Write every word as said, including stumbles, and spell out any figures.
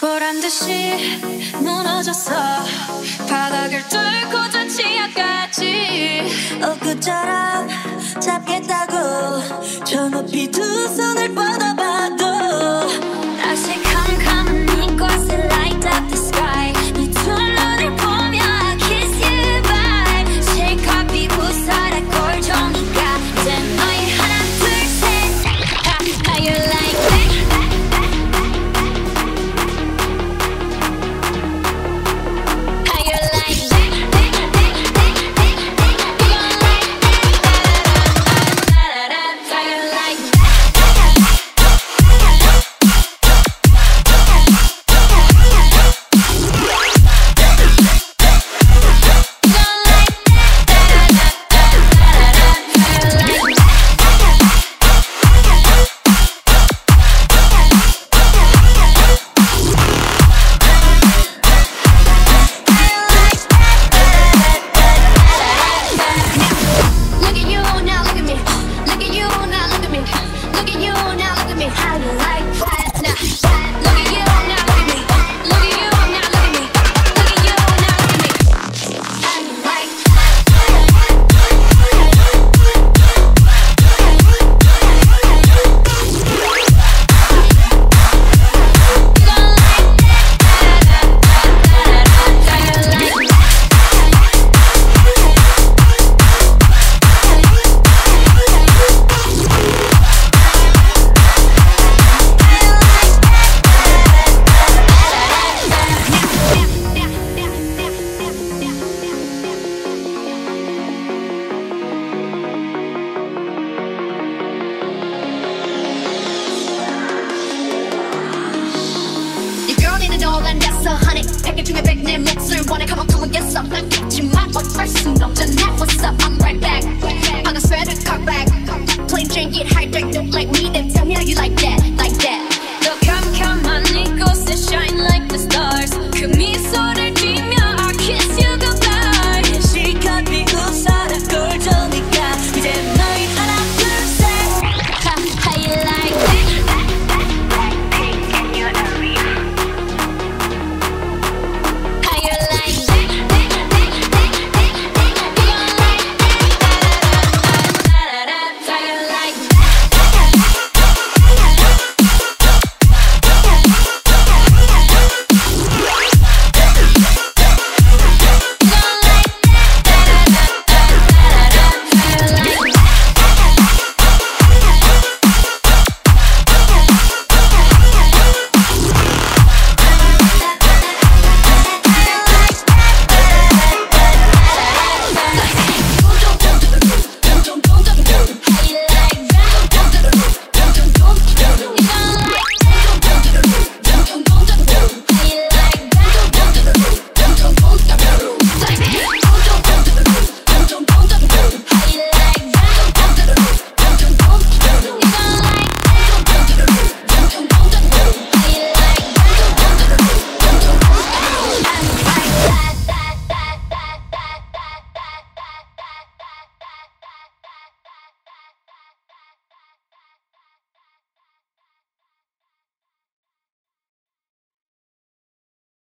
보란 듯이 무너져서 바닥을 뚫고 저 지하까지 엊그처럼 잡겠다고 저 높이 두 손을 뻗어봐도 다시 캄캄한 이곳에 light up the sky 네 두 눈을 보며 I kiss you bye 실컷 비웃어라 꼴종이가 이제 너희 하나 둘셋 How you like that? honey 백개 중에 백 내 몫을 원해 come on come on get some 난 믿지만 어쩔 순 없잖아 what's up I'm